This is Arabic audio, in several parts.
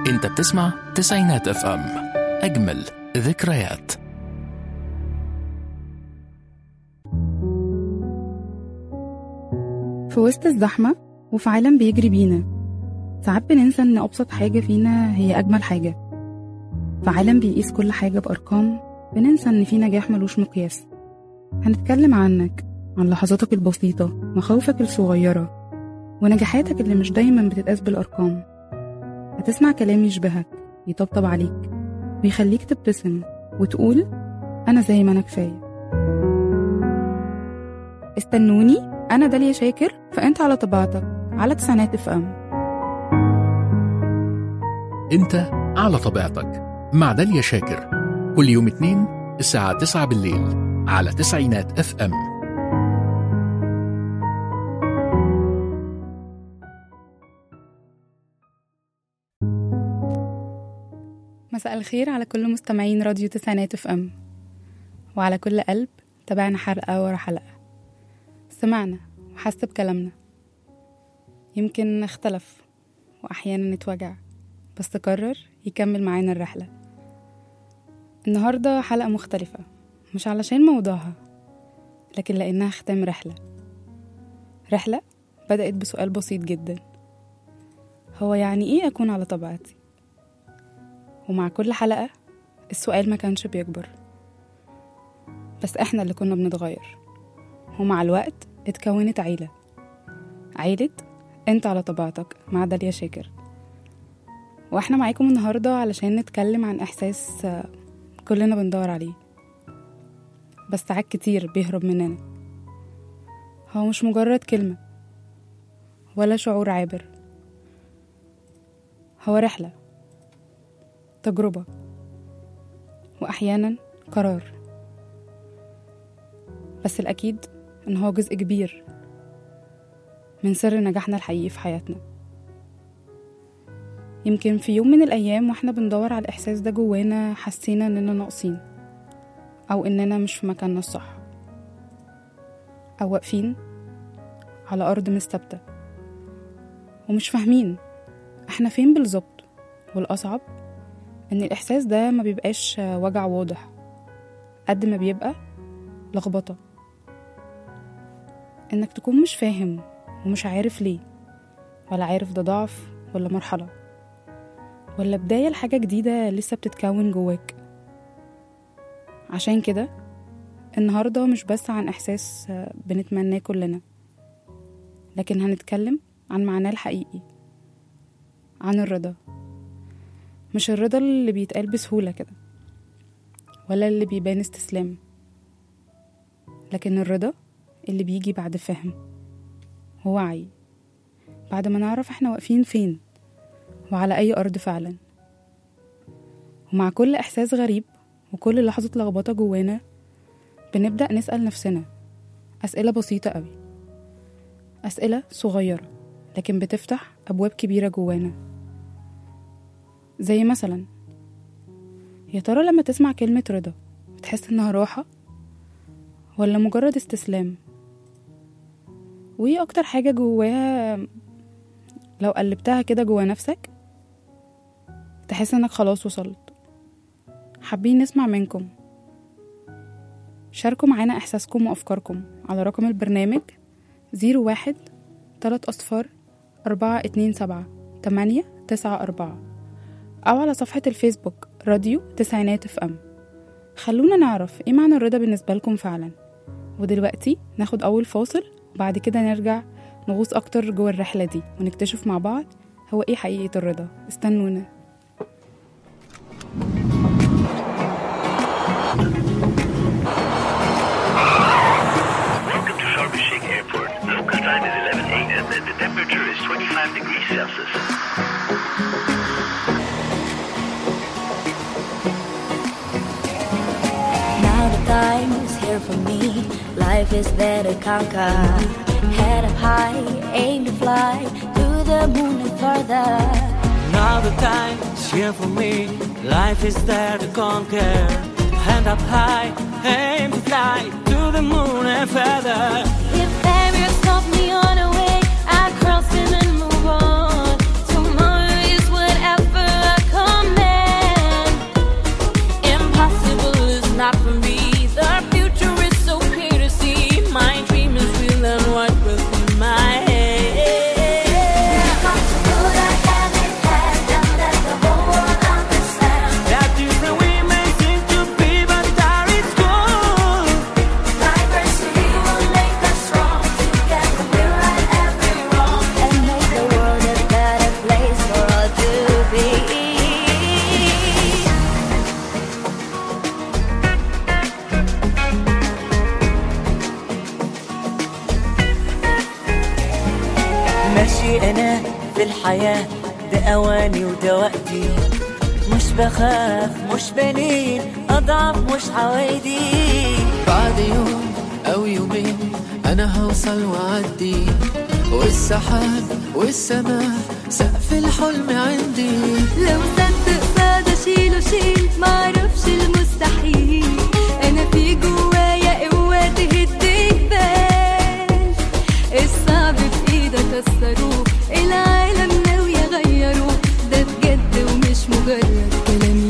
انت بتسمع تسعينات اف ام، اجمل ذكريات. في وسط الزحمة وفي عالم بيجري بينا، ساعات بننسى ان ابسط حاجة فينا هي اجمل حاجة. في عالم بيقيس كل حاجة بارقام، بننسى ان في نجاح ملوش مقياس. هنتكلم عنك، عن لحظاتك البسيطة، مخاوفك الصغيرة، ونجاحاتك اللي مش دايما بتتقاس بالارقام. هتسمع كلام يشبهك، يطبطب عليك، ويخليك تبتسم وتقول انا زي ما انا كفاية. استنوني، انا داليا شاكر، فانت على طبيعتك على تسعينات اف ام. انت على طبيعتك مع داليا شاكر، كل يوم اثنين الساعة 9 بالليل على تسعينات اف ام. مساء الخير على كل مستمعين راديو تسعينات اف ام، وعلى كل قلب تابعنا حلقة ورا حلقة، سمعنا وحس بكلامنا. يمكن اختلف وأحيانا نتوجع، بس قرر يكمل معانا الرحلة. النهاردة حلقة مختلفة، مش علشان موضوعها، لكن لأنها ختام رحلة بدأت بسؤال بسيط جدا: هو يعني إيه أكون على طبيعتي؟ ومع كل حلقة السؤال ما كانش بيكبر، بس إحنا اللي كنا بنتغير. ومع الوقت اتكونت عيلة انت على طبيعتك مع داليا شاكر. واحنا معاكم النهاردة علشان نتكلم عن احساس كلنا بندور عليه، بس ساعات كتير بيهرب مننا. هو مش مجرد كلمة ولا شعور عابر، هو رحلة، تجربة، واحيانا قرار. بس الاكيد ان هو جزء كبير من سر نجاحنا الحقيقي في حياتنا. يمكن في يوم من الأيام واحنا بندور على الإحساس ده جوانا، حسينا إننا ناقصين، أو إننا مش في مكاننا الصح، أو واقفين على أرض مش ثابتة ومش فاهمين احنا فين بالظبط. والأصعب إن الإحساس ده ما بيبقاش وجع واضح قد ما بيبقى لخبطة، إنك تكون مش فاهم ومش عارف ليه، ولا عارف ده ضعف ولا مرحلة ولا بداية لحاجة جديدة لسه بتتكون جواك. عشان كده النهاردة مش بس عن إحساس بنتمناه كلنا، لكن هنتكلم عن معناه الحقيقي، عن الرضا. مش الرضا اللي بيتقال بسهولة كده، ولا اللي بيبان استسلام، لكن الرضا اللي بيجي بعد فهم ووعي، بعد ما نعرف احنا واقفين فين وعلى أي أرض فعلا. ومع كل إحساس غريب وكل لحظة لخبطة جوانا، بنبدأ نسأل نفسنا أسئلة بسيطة قوي، أسئلة صغيرة لكن بتفتح أبواب كبيرة جوانا. زي مثلا، يا ترى لما تسمع كلمة رضا بتحس إنها راحة ولا مجرد استسلام؟ وإيه أكتر حاجة جواها لو قلبتها كده جوا نفسك تحس إنك خلاص وصلت؟ حابين نسمع منكم، شاركوا معانا إحساسكم وأفكاركم على رقم البرنامج 01-3 427-894 أو على صفحة الفيسبوك راديو تسعينات اف ام. خلونا نعرف إيه معنى الرضا بالنسبة لكم فعلا. ودلوقتي ناخد أول فاصل، وبعد كده نرجع نغوص أكتر جوه الرحلة دي ونكتشف مع بعض هو إيه حقيقة الرضا. استنونا. Welcome to Sharm el-Sheikh Airport. Local time is 11 a.m. and the temperature is 25 degrees Celsius. Now the time is here for me. Life is there to conquer. Head up high, aim to fly to the moon and further. Now the time is here for me. Life is there to conquer. Hand up high, aim to fly to the moon and further. If barriers stop me on the way, I'll cross them and move on. Tomorrow is whatever I في الحياة ده أواني وده وقتي، مش بخاف مش بلين أضعف مش عوايدي. بعد يوم أو يومين أنا هوصل وعدي، والسحاب والسماء سقف الحلم عندي. لو صدق فاضي شيله شيل معرفش المستحيل، أنا في جوايا قوة تهد الجبال. الصعب في إيدك كسروه، العالم ناوي يغيروه، ده بجد ومش مجرد كلام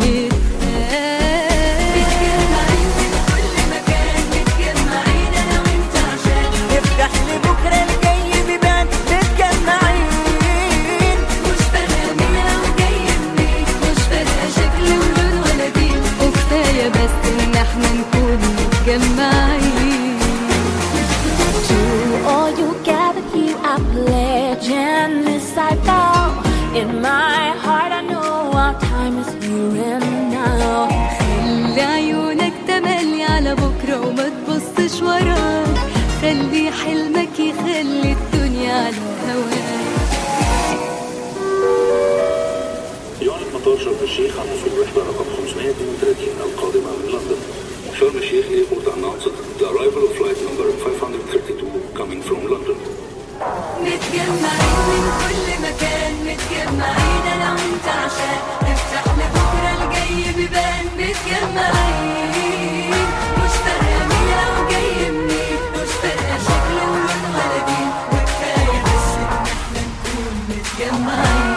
متجمعين من كل مكان، متجمعين أنا وأنت عشان نفتح لبكرة الجاي بيبان متجمعين. مش فارقة مين أو جاي منين، مش فارقة شكل ولون ولا دين، وكفاية بس إن احنا نكون متجمعين. To all you gathered here, I pledge and this I vow. In my heart I know our time is here and now. خلي عيونك تملي على بكرة وما تبصش وراك، خلي حلمك يخلي الدنيا على هواك. يعلن مطار شرم الشيخ عن وصول رحلة رقم 532 القادمة من لندن. شرم الشيخ Airport announced the arrival of flight number 532 coming from London. متجمعين من كل مكان، متجمعين أنا وأنت عشان نفتح لبكرة الجاي بيبان متجمعين. مش فارقة مين أو جاي منين، مش فارقة شكل ولون ولا دين، وكفاية بس إن احنا نكون متجمعين.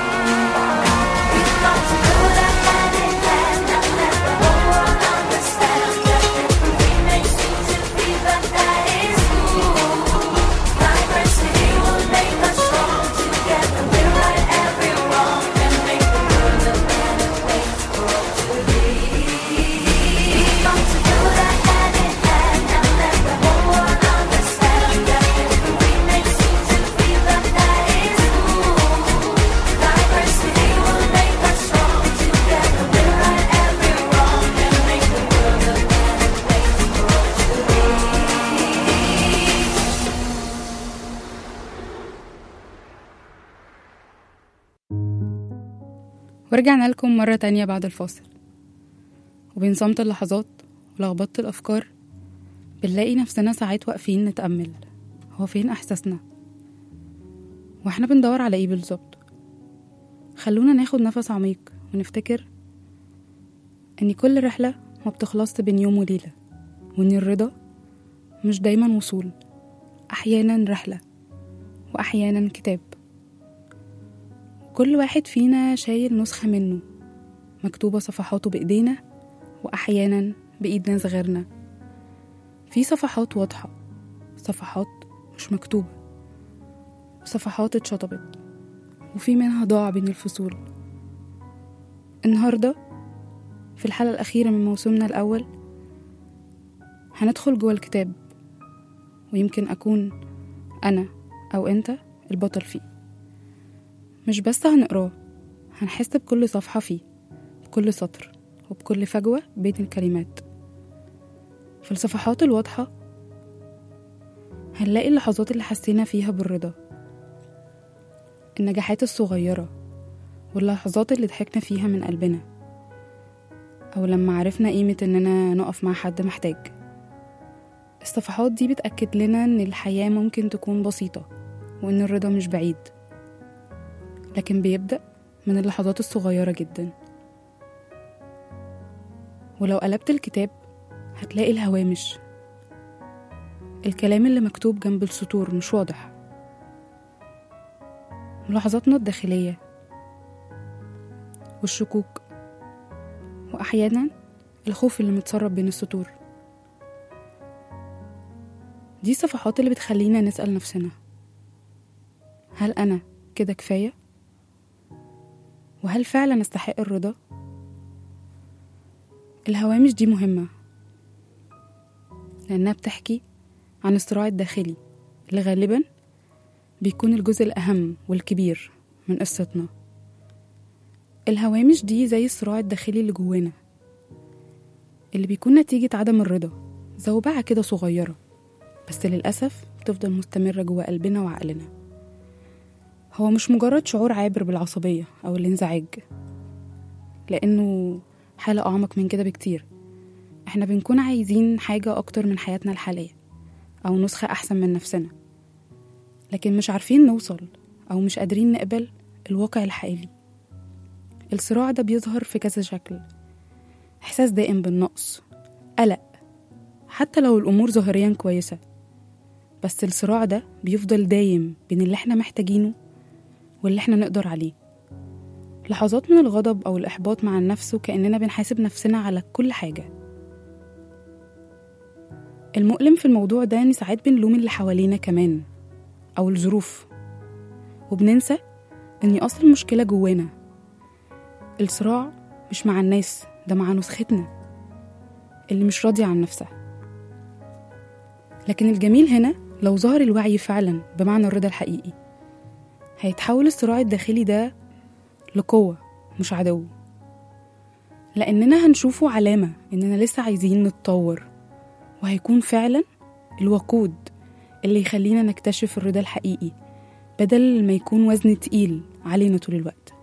ورجعنا لكم مرة تانية بعد الفاصل. وبين صمت اللحظات ولخبطة الأفكار بنلاقي نفسنا ساعات واقفين نتأمل، هو فين إحساسنا وإحنا بندور على إيه بالظبط؟ خلونا ناخد نفس عميق ونفتكر إن كل رحلة ما بتخلصش بين يوم وليلة، وإن الرضا مش دايما وصول، أحيانا رحلة وأحيانا كتاب. كل واحد فينا شايل نسخة منه مكتوبة صفحاته بإيدينا وأحيانا بإيد ناس غيرنا. في صفحات واضحة، صفحات مش مكتوبة، صفحات اتشطبت وفي منها ضاع بين الفصول. النهاردة في الحلقة الأخيرة من موسمنا الأول هندخل جوه الكتاب، ويمكن أكون أنا أو أنت البطل فيه. مش بس هنقراه، هنحس بكل صفحة فيه، بكل سطر وبكل فجوة بين الكلمات. في الصفحات الواضحة هنلاقي اللحظات اللي حسينا فيها بالرضا، النجاحات الصغيرة واللحظات اللي ضحكنا فيها من قلبنا، أو لما عرفنا قيمة إننا نقف مع حد محتاج. الصفحات دي بتأكد لنا إن الحياة ممكن تكون بسيطة وإن الرضا مش بعيد، لكن بيبدأ من اللحظات الصغيرة جدا. ولو قلبت الكتاب هتلاقي الهوامش، الكلام اللي مكتوب جنب السطور مش واضح، ملاحظاتنا الداخلية والشكوك، وأحيانا الخوف اللي متسرب بين السطور. دي الصفحات اللي بتخلينا نسأل نفسنا، هل أنا كده كفاية؟ وهل فعلا استحق الرضا؟ الهوامش دي مهمة لأنها بتحكي عن الصراع الداخلي اللي غالبا بيكون الجزء الأهم والكبير من قصتنا. الهوامش دي زي الصراع الداخلي اللي جوانا، اللي بيكون نتيجة عدم الرضا، زوبعة كده صغيرة بس للأسف بتفضل مستمرة جوا قلبنا وعقلنا. هو مش مجرد شعور عابر بالعصبية أو الانزعاج، لأنه حالة أعمق من كده بكتير. احنا بنكون عايزين حاجة أكتر من حياتنا الحالية أو نسخة أحسن من نفسنا، لكن مش عارفين نوصل أو مش قادرين نقبل الواقع الحقيقي. الصراع ده بيظهر في كذا شكل: إحساس دائم بالنقص، قلق، حتى لو الأمور ظاهريا كويسة، بس الصراع ده بيفضل دايم بين اللي احنا محتاجينه واللي احنا نقدر عليه. لحظات من الغضب أو الإحباط مع النفس وكأننا بنحاسب نفسنا على كل حاجة. المؤلم في الموضوع ده إن ساعات بنلوم اللي حوالينا كمان أو الظروف، وبننسى إن أصل المشكلة جوانا. الصراع مش مع الناس، ده مع نسختنا اللي مش راضية عن نفسها. لكن الجميل هنا لو ظهر الوعي فعلا بمعنى الرضا الحقيقي، هيتحول الصراع الداخلي ده لقوة مش عدو، لأننا هنشوفه علامة إننا لسه عايزين نتطور، وهيكون فعلا الوقود اللي يخلينا نكتشف الرضا الحقيقي بدل ما يكون وزن تقيل علينا طول الوقت.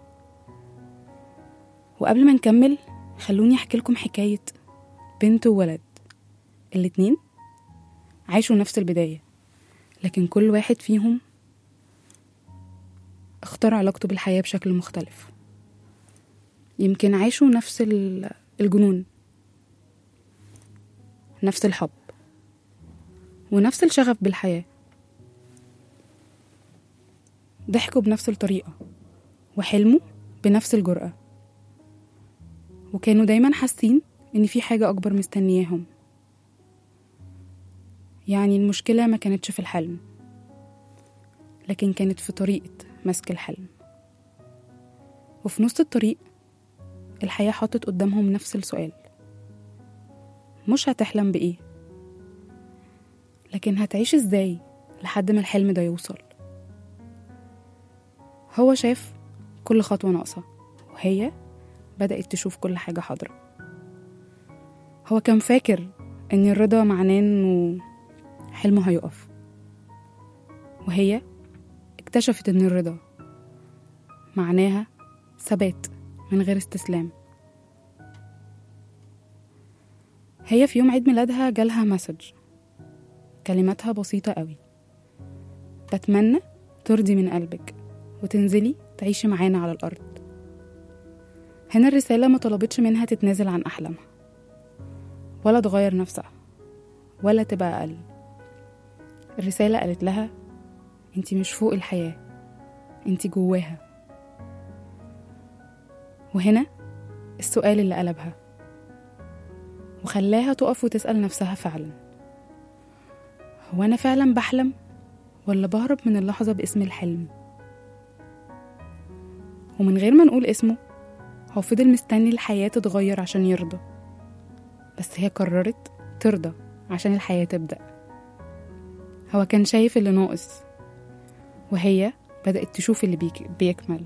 وقبل ما نكمل خلوني أحكي لكم حكاية بنت وولد، الاتنين عاشوا نفس البداية، لكن كل واحد فيهم اختار علاقته بالحياة بشكل مختلف. يمكن عاشوا نفس الجنون، نفس الحب، ونفس الشغف بالحياة، ضحكوا بنفس الطريقة وحلموا بنفس الجرأة، وكانوا دايما حاسين إن في حاجة أكبر مستنياهم. يعني المشكلة ما كانتش في الحلم، لكن كانت في طريقة مسك الحلم. وفي نص الطريق الحياة حطت قدامهم نفس السؤال: مش هتحلم بإيه، لكن هتعيش إزاي لحد ما الحلم ده يوصل. هو شاف كل خطوة ناقصة، وهي بدأت تشوف كل حاجة حاضرة. هو كان فاكر إن الرضا معناه إنه حلمه هيقف، وهي اكتشفت إن الرضا معناها ثبات من غير استسلام. هي في يوم عيد ميلادها جالها مسج، كلماتها بسيطة قوي: بتمنى ترضي من قلبك وتنزلي تعيشي معانا على الأرض. هنا الرسالة ما طلبتش منها تتنازل عن أحلامها ولا تغير نفسها ولا تبقى أقل. الرسالة قالت لها: انتي مش فوق الحياة، انتي جواها. وهنا السؤال اللي قلبها وخلاها تقف وتسأل نفسها فعلا: هو أنا فعلا بحلم ولا بهرب من اللحظة باسم الحلم؟ ومن غير ما نقول اسمه، هو فضل مستني الحياة تتغير عشان يرضى، بس هي قررت ترضى عشان الحياة تبدأ. هو كان شايف اللي ناقص، وهي بدأت تشوف اللي بيكمل.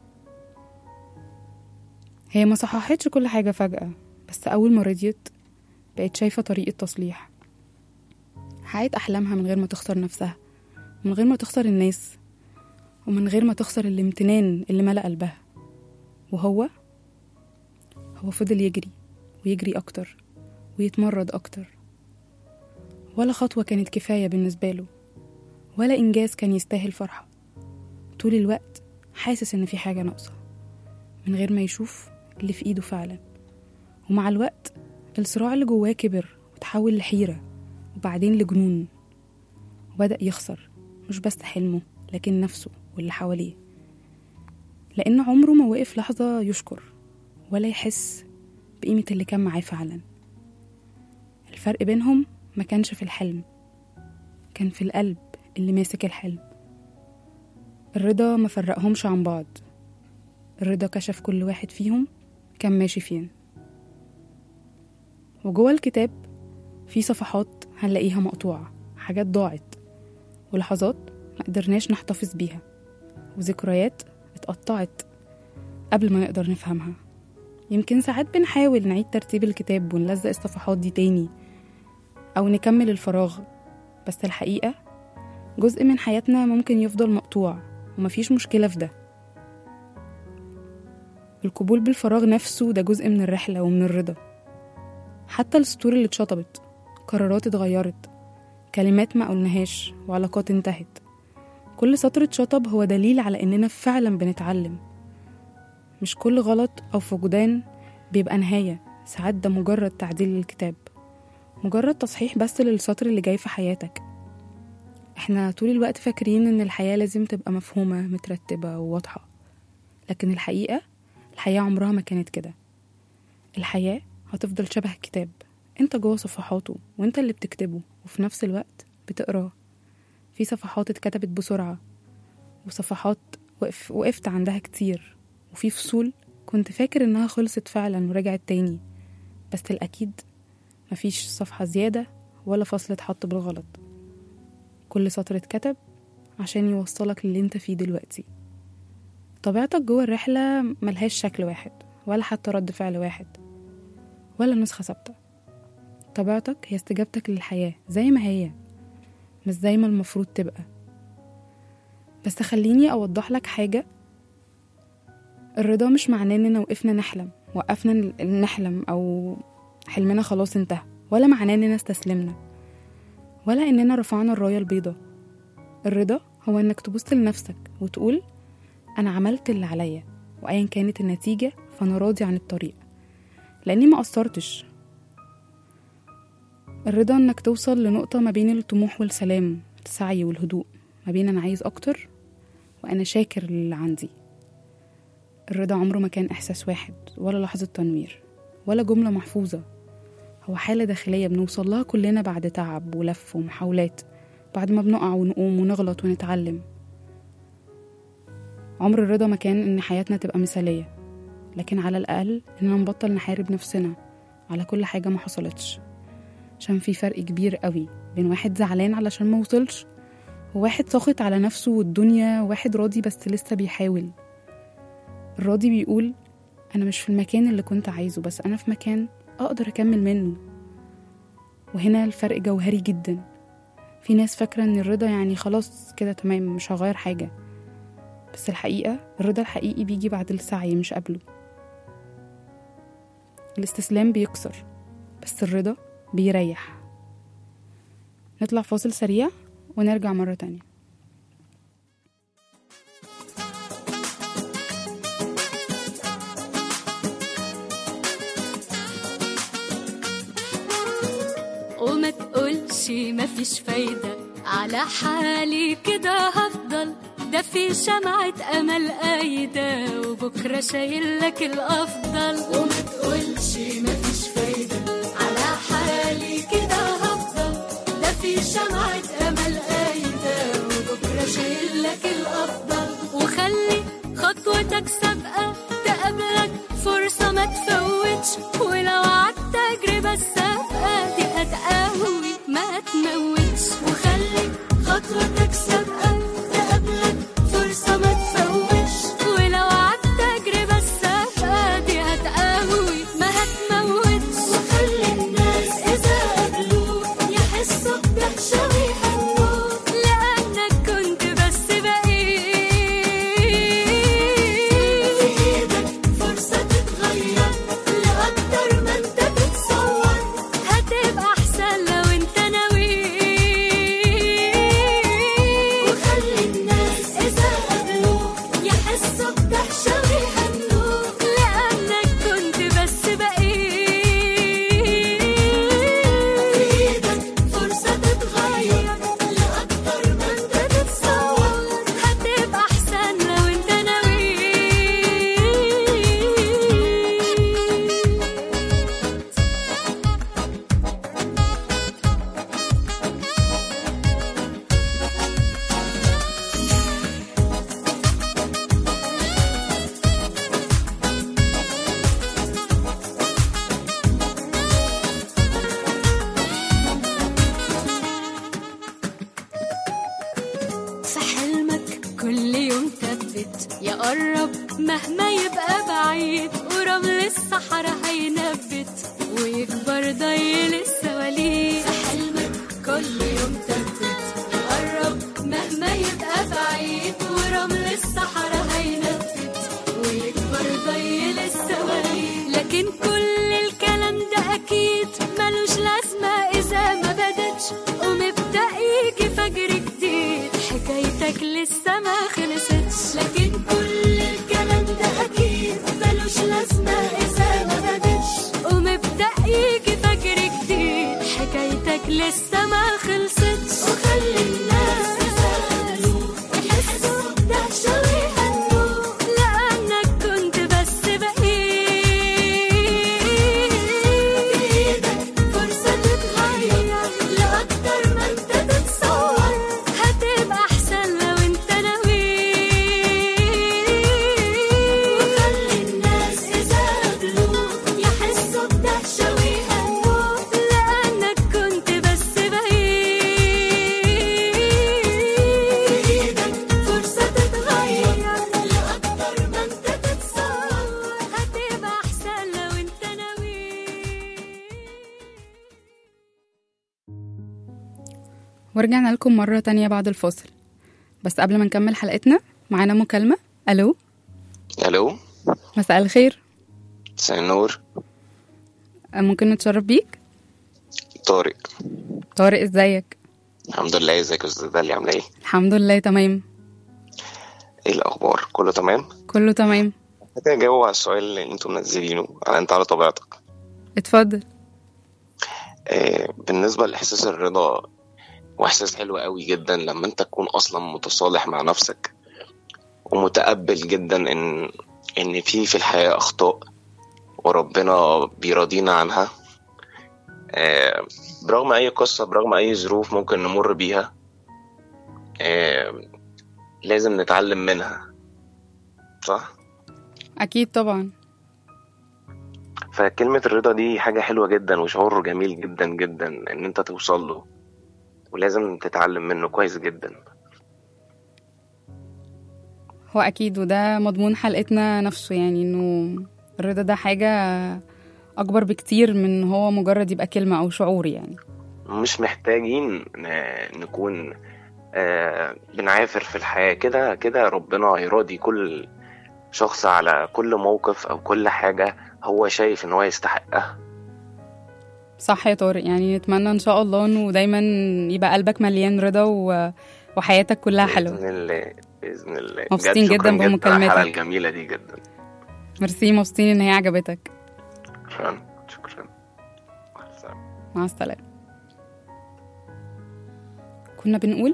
هي ما صححتش كل حاجة فجأة، بس أول ما رضيت بقت شايفة طريقة تصليح، حققت أحلامها من غير ما تخسر نفسها، من غير ما تخسر الناس، ومن غير ما تخسر الامتنان اللي ملأ قلبها. وهو فضل يجري ويجري أكتر ويتمرد أكتر. ولا خطوة كانت كفاية بالنسبة له، ولا إنجاز كان يستاهل فرحة. طول الوقت حاسس إن في حاجة ناقصة، من غير ما يشوف اللي في إيده فعلا. ومع الوقت الصراع اللي جواه كبر وتحول لحيرة وبعدين لجنون، وبدأ يخسر مش بس حلمه لكن نفسه واللي حواليه، لأن عمره ما وقف لحظة يشكر ولا يحس بقيمة اللي كان معاه فعلا. الفرق بينهم ما كانش في الحلم، كان في القلب اللي ماسك الحلم. الرضا ما فرقهمش عن بعض، الرضا كشف كل واحد فيهم كان ماشي فين. وجوه الكتاب في صفحات هنلاقيها مقطوعة، حاجات ضاعت، ولحظات ما قدرناش نحتفظ بيها، وذكريات اتقطعت قبل ما نقدر نفهمها. يمكن ساعات بنحاول نعيد ترتيب الكتاب ونلزق الصفحات دي تاني أو نكمل الفراغ، بس الحقيقة جزء من حياتنا ممكن يفضل مقطوع ومفيش مشكلة في ده. القبول بالفراغ نفسه ده جزء من الرحلة ومن الرضا. حتى السطور اللي اتشطبت، قرارات اتغيرت، كلمات ما قلناهاش، وعلاقات انتهت، كل سطر اتشطب هو دليل على إننا فعلا بنتعلم. مش كل غلط أو فقدان بيبقى نهاية، ساعات ده مجرد تعديل للكتاب، مجرد تصحيح بس للسطر اللي جاي في حياتك. احنا طول الوقت فاكرين إن الحياة لازم تبقى مفهومة مترتبة وواضحة، لكن الحقيقة عمرها ما كانت كده. الحياة هتفضل شبه الكتاب، انت جوه صفحاته وانت اللي بتكتبه، وفي نفس الوقت بتقراه. في صفحات اتكتبت بسرعة، وصفحات وقفت عندها كتير، وفي فصول كنت فاكر انها خلصت فعلا ورجعت تاني، بس الأكيد مفيش صفحة زيادة ولا فصل اتحط بالغلط. كل سطر اتكتب عشان يوصلك للي انت فيه دلوقتي. طبيعتك جوه الرحلة ملهاش شكل واحد، ولا حتى رد فعل واحد، ولا نسخة ثابتة. طبيعتك هي استجابتك للحياة زي ما هي، مش زي ما المفروض تبقى. بس خليني أوضح لك حاجة. الرضا مش معناه إننا وقفنا نحلم أو حلمنا خلاص انتهى، ولا معناه إننا استسلمنا، ولا إننا رفعنا الراية البيضاء. الرضا هو إنك تبص لنفسك وتقول أنا عملت اللي عليا، وأيا كانت النتيجة فأنا راضي عن الطريق لأني ما قصرتش. الرضا إنك توصل لنقطة ما بين الطموح والسلام، السعي والهدوء، ما بين أنا عايز أكتر وأنا شاكر للي عندي. الرضا عمره ما كان إحساس واحد، ولا لحظة تنوير، ولا جملة محفوظة. هو حالة داخلية بنوصل لها كلنا بعد تعب ولف ومحاولات، بعد ما بنقع ونقوم ونغلط ونتعلم. عمر الرضا ما كان إن حياتنا تبقى مثالية، لكن على الأقل إننا نبطل نحارب نفسنا على كل حاجة ما حصلتش، عشان في فرق كبير قوي بين واحد زعلان علشان ما وصلش، وواحد ساخط على نفسه والدنيا، وواحد راضي بس لسه بيحاول. الراضي بيقول أنا مش في المكان اللي كنت عايزه، بس أنا في مكان أقدر أكمل منه. وهنا الفرق جوهري جدا. في ناس فاكرة إن الرضا يعني خلاص كده تمام مش هغير حاجة، بس الحقيقة الرضا الحقيقي بيجي بعد السعي مش قبله. الاستسلام بيكسر، بس الرضا بيريح. نطلع فاصل سريع ونرجع مرة تانية. وما تقولش مفيش فايدة، على حالي كده هفضل، ده في شمعة أمل قايدة، وبكرة شايلك الأفضل. وما تقولش مفيش فايدة، على حالي كده هفضل، ده في شمعة أمل قايدة، وبكرة شايلك الأفضل. وخلي خطوتك سابقة تقابلك فرصة ما تفوتش، ولو عدت تجربة السابقة دي هتقوي ما تموتش. وخلي خطوتك سابقة تقابلك فرصة ما تفوتش، ولو عدت تجربة السابقة دي هتقوي ما هتموتش. وخلي الناس إذا قابلوك يحسوا بدهشة ويهنوك، لأنك كنت بس بقيت. في إيدك فرصة تتغير لأكتر ما أنت تتصور، هتبقى أحسن لو أنت ناوي. وخلي الناس إذا قابلوك يحسوا بدهشة ويهنوك، لأنك كنت بس بقيت. في إيدك فرصة تتغير لأكتر ما أنت تتصور، هتبقى أحسن لو أنت ناوي. في حلمك كل يوم ثبت، يا قرب مهما يبقى بعيد، ورمل الصحراء هينبت ويكبر ضي السواليف. في حلمك كل يوم ثبت، يا قرب مهما يبقى بعيد ورمل الصحراء هينفد ويكبر ضي للسواري، لكن كل الكلام ده أكيد ملوش لازمة إذا ما بدتش ومبدأ يجي فجر جديد، حكايتك لسه ما خلصتش، لكن كل الكلام ده أكيد ملوش لازمة إذا ما بدتش ومبدأ يجي فجر جديد، حكايتك لسه ما خلصتش. وخلي الناس يسألوا يحسوا بدهشة ويهنوا لأنك كنت بس بقيت بإيدك فرصة تتغير لأكتر ما انت تتصور، هتبقى أحسن لو انت ناوي. وخلي الناس يسألوا يحسوا بدهشة ويهنوا لأنك كنت بس بإيدك فرصة تتغير لأكتر ما انت تتصور، هتبقى أحسن لو انت ناوي. ورجعنا لكم مرة تانية بعد الفاصل، بس قبل ما نكمل حلقتنا معانا مكالمة. ألو، الو، مساء الخير، مساء النور. ممكن نتشرف بيك؟ طارق. طارق، ازيك؟ الحمد لله. ازيك يا استاذ داليا، عامله ايه؟ الحمد لله تمام. ايه الاخبار؟ كله تمام؟ كله تمام. كده جاوب على السؤال اللي انتم منزلينه على انت على طبيعتك. اتفضل. بالنسبه لاحساس الرضا، واحساس حلو قوي جدا لما انت تكون اصلا متصالح مع نفسك ومتقبل جدا ان في الحياه اخطاء وربنا بيراضينا عنها، برغم اي قصه، برغم اي ظروف ممكن نمر بيها، لازم نتعلم منها، صح؟ أكيد طبعا. فكلمة الرضا دي حاجة حلوة جدا وشعور جميل جدا جدا ان انت توصل له، ولازم تتعلم منه كويس جدا. هو أكيد، وده مضمون حلقتنا نفسه، يعني إنه الرضا ده حاجة أكبر بكتير من هو مجرد يبقى كلمة أو شعور. يعني مش محتاجين نكون بنعافر في الحياة كده كده. ربنا هيراضي كل شخص على كل موقف أو كل حاجة هو شايف إن هو يستحقها. صح يا طارق، يعني نتمنى إن شاء الله إنه دايما يبقى قلبك مليان رضا وحياتك كلها حلوة بإذن الله بإذن الله. مبسوطين جدا بمكالمتك. الحلقة الجميلة دي جدا. ميرسي، مبسوطين إن هي عجبتك. شكرا. مع السلامة. كنا بنقول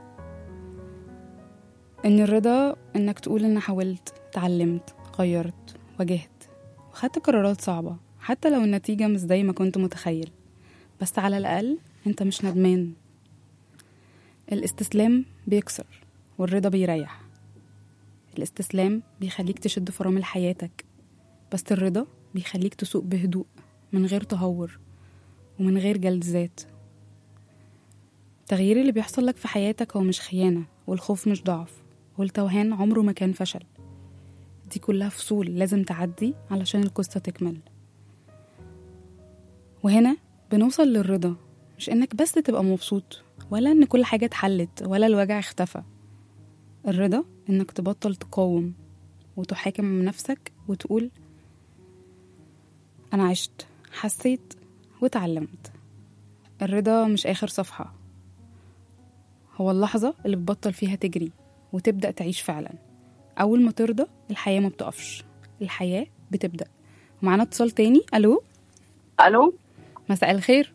إن الرضا إنك تقول إن حاولت، اتعلمت، غيرت، واجهت، وخدت قرارات صعبة حتى لو النتيجة مش زي ما كنت متخيل، بس على الأقل أنت مش ندمان. الاستسلام بيكسر والرضا بيريح. الاستسلام بيخليك تشد فرامل حياتك، بس الرضا بيخليك تسوق بهدوء من غير تهور ومن غير جلد ذات. التغيير اللي بيحصل لك في حياتك هو مش خيانة، والخوف مش ضعف، والتوهان عمره ما كان فشل. دي كلها فصول لازم تعدي علشان القصة تكمل. وهنا بنوصل للرضا، مش انك بس تبقى مبسوط ولا ان كل حاجة اتحلت ولا الوجع اختفى. الرضا انك تبطل تقاوم وتحاكم نفسك وتقول أنا عشت، حسيت، وتعلمت. الرضا مش آخر صفحة، هو اللحظة اللي بتبطل فيها تجري وتبدأ تعيش فعلا. أول ما ترضى الحياة ما بتقفش، الحياة بتبدأ. ومعنا اتصال تاني. ألو. الو، مساء الخير.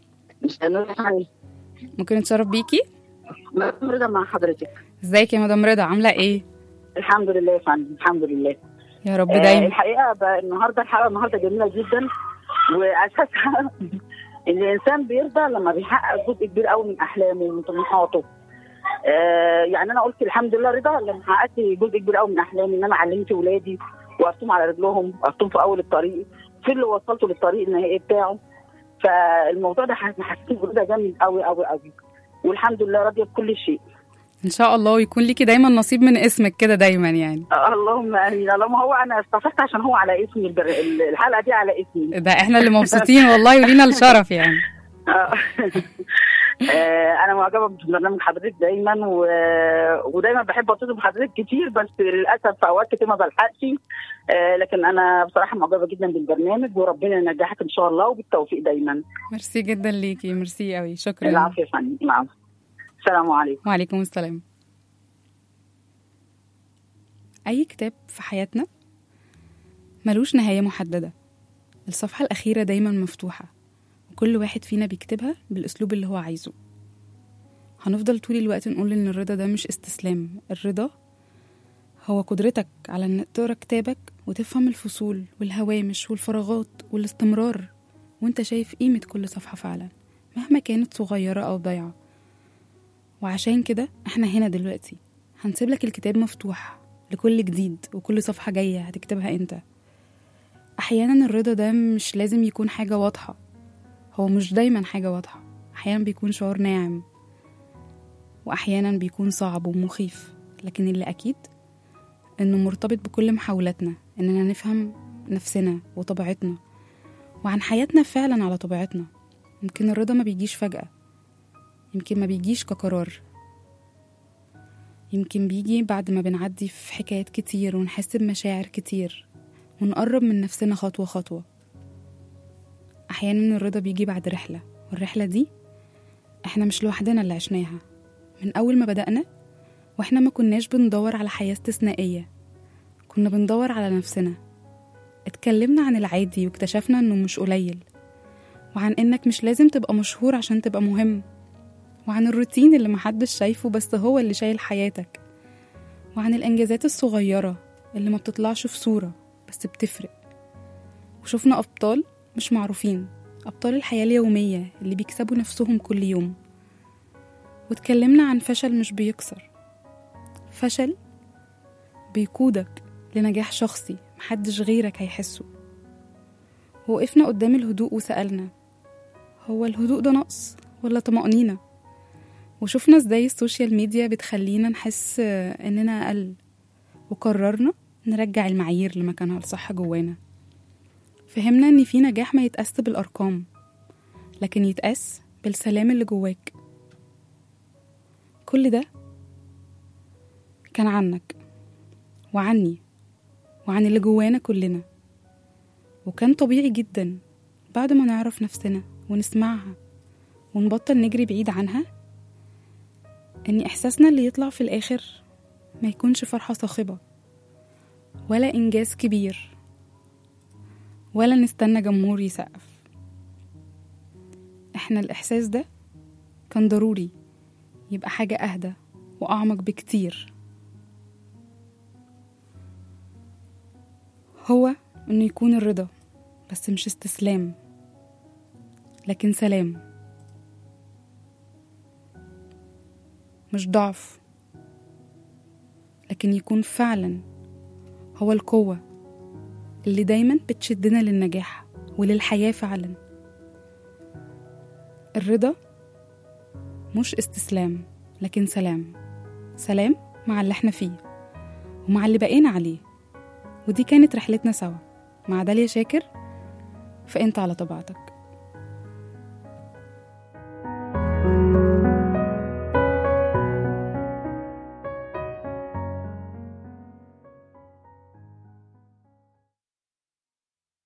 ممكن نتشرف بيكي؟ مدام رضا مع حضرتك. ازيك يا مدام رضا، عاملة ايه؟ الحمد لله يا فندم، الحمد لله يا رب دايما. الحقيقة الحلقة النهاردة جميلة جدا، وأساسها إن الإنسان بيرضى لما بيحقق جزء كبير قوي من أحلامه ومن طموحاته. يعني أنا قلت الحمد لله رضا لما حققت جزء كبير قوي من أحلامي، إن أنا علمت ولادي وقفتهم على رجلهم، وقفتهم في أول الطريق، في اللي وصلته للطريق النهائي بتاعه. فالموضوع ده حسيت برضا جامد قوي قوي قوي، والحمد لله راضية بكل شيء. ان شاء الله ويكون ليكي دايما نصيب من اسمك كده دايما يعني. اللهم امين. اللهم هو انا استفدت عشان هو على اسمي، الحلقه دي على اسمي. ده احنا اللي مبسوطين والله ولينا الشرف يعني. انا معجبه ببرنامج حضرتك دايما ودايما بحب اتصل بحضرتك كتير، بس للاسف في اوقات كتير ما بلحقش. لكن انا بصراحه معجبه جدا بالبرنامج، وربنا ينجحك ان شاء الله وبالتوفيق دايما. ميرسي جدا ليكي، ميرسي قوي، شكرا. العافيه يا فندم. العفو. السلام عليكم. وعليكم السلام. اي كتاب في حياتنا ملوش نهايه محدده، الصفحه الاخيره دايما مفتوحه، وكل واحد فينا بيكتبها بالاسلوب اللي هو عايزه. هنفضل طول الوقت نقول ان الرضا ده مش استسلام. الرضا هو قدرتك على ان تقرا كتابك وتفهم الفصول والهوامش والفراغات والاستمرار، وانت شايف قيمة كل صفحة فعلا مهما كانت صغيرة او ضايعة. وعشان كده احنا هنا دلوقتي هنسيب لك الكتاب مفتوح لكل جديد وكل صفحة جاية هتكتبها انت. احيانا الرضا ده مش لازم يكون حاجة واضحة، هو مش دايما حاجة واضحة، احيانا بيكون شعور ناعم، واحيانا بيكون صعب ومخيف، لكن اللي اكيد انه مرتبط بكل محاولاتنا اننا نفهم نفسنا وطبيعتنا وعن حياتنا فعلا على طبيعتنا. يمكن الرضا ما بيجيش فجأة، يمكن ما بيجيش كقرار، يمكن بيجي بعد ما بنعدي في حكايات كتير ونحس بمشاعر كتير ونقرب من نفسنا خطوة خطوة. أحيانا الرضا بيجي بعد رحلة، والرحلة دي احنا مش لوحدنا اللي عشناها. من أول ما بدأنا واحنا ما كناش بندور على حياة استثنائية، كنا بندور على نفسنا. اتكلمنا عن العادي واكتشفنا انه مش قليل، وعن انك مش لازم تبقى مشهور عشان تبقى مهم، وعن الروتين اللي محدش شايفه بس هو اللي شايل حياتك، وعن الانجازات الصغيرة اللي ما بتطلعش في صورة بس بتفرق. وشوفنا أبطال مش معروفين، أبطال الحياة اليومية اللي بيكسبوا نفسهم كل يوم. واتكلمنا عن فشل مش بيكسر، فشل بيقودك لنجاح شخصي محدش غيرك هيحسه. وقفنا قدام الهدوء وسألنا، هو الهدوء ده نقص ولا طمأنينة؟ وشوفنا ازاي السوشيال ميديا بتخلينا نحس اننا أقل، وقررنا نرجع المعايير لمكانها الصح جوانا. فهمنا ان في نجاح ما يتقاس بالأرقام، لكن يتقاس بالسلام اللي جواك. كل ده كان عنك وعني وعن اللي جوانا كلنا، وكان طبيعي جدا بعد ما نعرف نفسنا ونسمعها ونبطل نجري بعيد عنها ان احساسنا اللي يطلع في الاخر ما يكونش فرحة صاخبة ولا انجاز كبير ولا نستنى جمهور يسقف. احنا الاحساس ده كان ضروري يبقى حاجة اهدى واعمق بكتير، هو انه يكون الرضا، بس مش استسلام لكن سلام، مش ضعف لكن يكون فعلا هو القوة اللي دايما بتشدنا للنجاح وللحياة فعلا. الرضا مش استسلام لكن سلام، سلام مع اللي احنا فيه ومع اللي بقينا عليه. ودي كانت رحلتنا سوا مع داليا شاكر، فأنت على طبيعتك.